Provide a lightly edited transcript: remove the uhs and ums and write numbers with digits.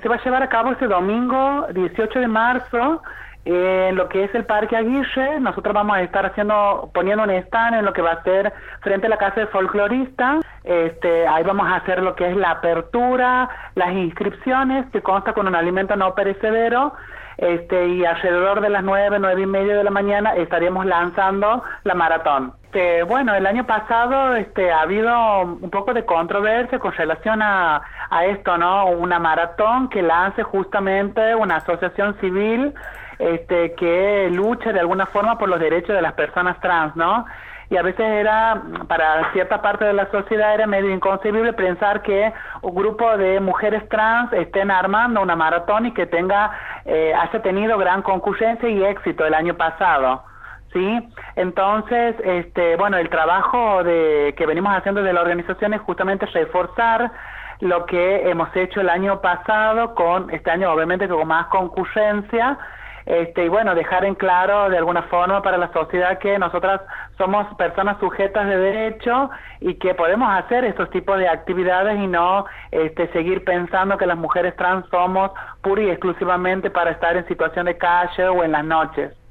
se va a llevar a cabo este domingo 18 de marzo en lo que es el Parque Aguirre. Nosotros vamos a estar poniendo un stand en lo que va a ser frente a la Casa del Folclorista. Ahí vamos a hacer lo que es la apertura, las inscripciones, que consta con un alimento no perecedero. Y alrededor de las 9:30 de la mañana estaríamos lanzando la maratón. Bueno, el año pasado ha habido un poco de controversia con relación a esto, ¿no? Una maratón que lance justamente una asociación civil que lucha de alguna forma por los derechos de las personas trans, ¿no? Y a veces era, para cierta parte de la sociedad, era medio inconcebible pensar que un grupo de mujeres trans estén armando una maratón y que haya tenido gran concurrencia y éxito el año pasado, ¿sí? Entonces, bueno, el trabajo que venimos haciendo de la organización es justamente reforzar lo que hemos hecho el año pasado, con este año obviamente con más concurrencia, y bueno, dejar en claro de alguna forma para la sociedad que nosotras somos personas sujetas de derecho y que podemos hacer estos tipos de actividades y no seguir pensando que las mujeres trans somos pura y exclusivamente para estar en situación de calle o en las noches.